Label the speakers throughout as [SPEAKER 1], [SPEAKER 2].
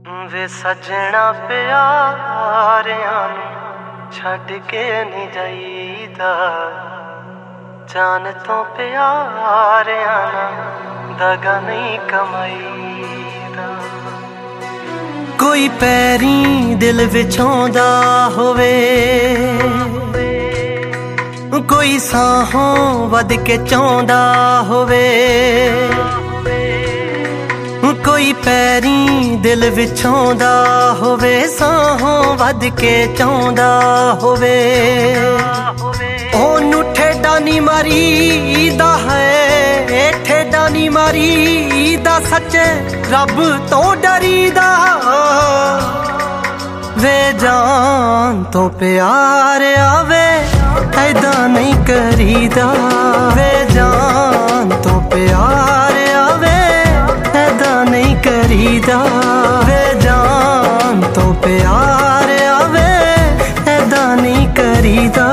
[SPEAKER 1] ਵੇ ਸੱਜਣਾ ਪਿਆਰਿਆਂ ਨੂੰ ਛੱਡ ਕੇ ਨਹੀਂ ਜਾਈਦਾ, ਜਾਨ ਤੋਂ ਪਿਆਰਿਆਂ ਨਾਲ ਦਗਾ ਨਹੀਂ ਕਮਾਈਦਾ। ਕੋਈ ਪੈਰੀਂ ਦਿਲ ਵਿਛਾਉਂਦਾ ਹੋਵੇ, ਕੋਈ ਸਾਹੋਂ ਵੱਧ ਕੇ ਚਾਹੁੰਦਾ ਹੋਵੇ, ਕੋਈ ਪੈਰੀਂ ਦਿਲ ਵਿਛਾਉਂਦਾ ਹੋਵੇ, ਸਾਹੋਂ ਵੱਧ ਕੇ ਚਾਹੁੰਦਾ ਹੋਵੇ। ਉਹਨੂੰ ਠੇਡਾ ਨੀ ਮਾਰੀਦਾ ਹੈ, ਠੇਡਾ ਨੀ ਮਾਰੀਦਾ, ਸੱਚੇ ਰੱਬ ਤੋਂ ਡਰੀਦਾ। ਵੇ ਜਾਨ ਤੋਂ ਪਿਆਰ ਆਵੇ ਐਦਾਂ ਨਹੀਂ ਕਰੀਦਾ, ਵੇ ਜਾਨ ਤੋਂ ਪਿਆਰ ਆਵੇ ਐਦਾਂ ਨਹੀਂ ਕਰੀਦਾ, ਵੇ ਜਾਨ ਤੋਂ ਪਿਆਰ ਆਵੇ ਐਦਾਂ ਨਹੀਂ ਕਰੀਦਾ।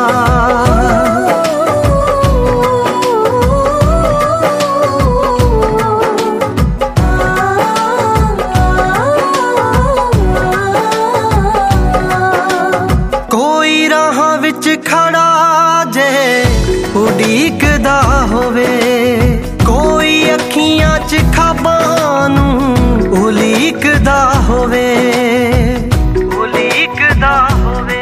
[SPEAKER 1] ਕੋਈ ਰਾਹਾਂ ਵਿੱਚ ਖੜਾ ਜੇ ਉਡੀਕਦਾ ਹੋਵੇ, ਕੋਈ ਅੱਖੀਆਂ 'ਚ ਖਾਬਾਂ ਨੂੰ ਉਲੀਕਦਾ ਹੋਵੇ, ਉਲੀਕਦਾ ਹੋਵੇ,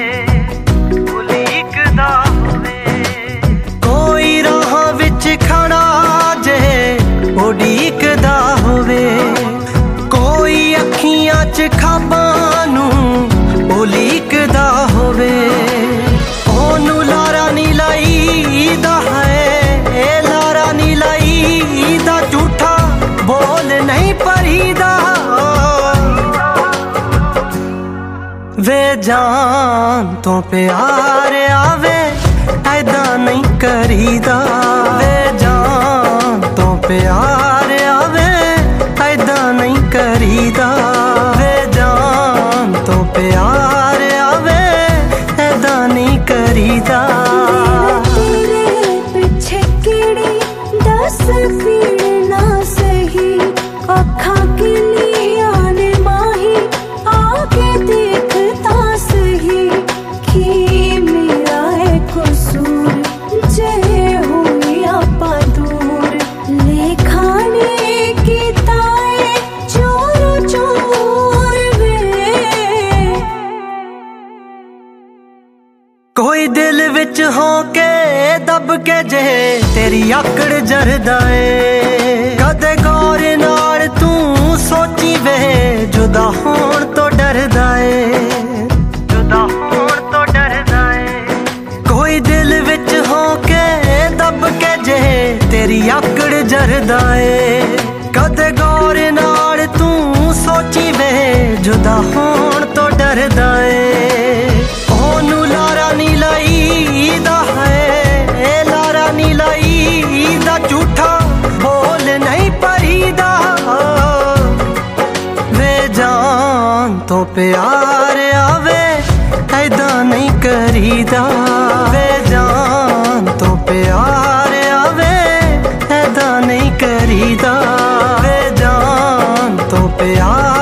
[SPEAKER 1] ਉਲੀਕਦਾ ਹੋਵੇ। ਕੋਈ ਰਾਹਾਂ ਵਿੱਚ ਖੜਾ ਜੇ ਉਡੀਕਦਾ ਹੋਵੇ, ਕੋਈ ਅੱਖੀਆਂ 'ਚ ਖਾਬਾਂ ਨੂੰ ਉਲੀਕਦਾ ਹੋਵੇ। ਉਹਨੂੰ ਲਾਰਾ ਨੀ ਲਾਈਦਾ ਹੈ, ਲਾਰਾ ਨੀ ਲਾਈਦਾ, ਝੂਠਾ ਬੋਲ ਨਹੀਂ ਪਰੀਦਾ। ਵੇ ਜਾਨ ਤੋਂ ਪਿਆਰ ਆਵੇ ਐਦਾਂ ਨਹੀਂ ਕਰੀਦਾ, ਵੇ ਜਾਨ ਤੋਂ ਪਿਆਰ ਆਵੇ ਐਦਾਂ ਨਹੀਂ ਕਰੀਦਾ, ਵੇ ਜਾਨ ਤੋਂ ਪਿਆਰ ਆਵੇ ਐਦਾਂ ਨਹੀਂ ਕਰੀਦਾ।
[SPEAKER 2] ਤੇਰੇ ਪਿੱਛੇ ਕਿਹੜੀ ਦੱਸ ਪੀੜ ਨਾ ਸਹੀ, ਅੱਖਾਂ ਕਿਲੀਆਂ ਨੇ ਮਾਹੀ, ਆ ਕੇ ਦੇਖ ਤਾਂ ਸਹੀ, ਕੀ ਮੇਰਾ ਹੈ ਕਸੂਰ ਜੇ ਹੋਈ ਆਪਾਂ ਦੂਰ। ਲੇਖਾਣੇ ਕੀਤਾ ਏ ਚੋਰ ਚੋਰ ਵੇ,
[SPEAKER 1] ਕੋਈ ਦਿਲ ਵਿੱਚ ਹੋ ਕੇ ਦੱਬ ਕੇ ਜੇ ਤੇਰੀ ਆਕੜ ਜਰਦਾ ਏ, ਕਦੇ ਗੌਰ ਨਾਲ ਤੂੰ ਸੋਚੀ ਵੇ ਜੁਦਾ ਹੋਣ ਤੋਂ ਡਰਦਾ ਏ, ਜੁਦਾ ਹੋਣ ਤੋਂ ਡਰਦਾ ਏ। ਕੋਈ ਦਿਲ ਵਿੱਚ ਹੋ ਕੇ ਦੱਬ ਕੇ ਜੇ ਤੇਰੀ ਆਕੜ ਜਰਦਾ ਏ, ਕਦੇ ਗੌਰ ਨਾਲ ਤੂੰ ਸੋਚੀ ਵੇ ਜੁਦਾ ਹੋਣ ਤੋਂ ਡਰਦਾ ਏ। ਉਹਨੂੰ ਲਾਰਾ ਨੀ ਲਾਈਦਾ ਹੈ, ਲਾਰਾ ਨੀ ਲਾਈਦਾ, ਝੂਠਾ ਬੋਲ ਨਹੀਂ ਪਰੀਦਾ। ਵੇ ਜਾਨ ਤੋਂ ਪਿਆਰ ਆਵੇ ਐਦਾਂ ਨਹੀਂ ਕਰੀਦਾ, ਵੇ ਜਾਨ ਤੋਂ ਪਿਆਰ ਆਵੇ ਐਦਾਂ ਨਹੀਂ ਕਰੀਦਾ, ਵੇ ਜਾਨ ਤੋਂ ਪਿਆਰ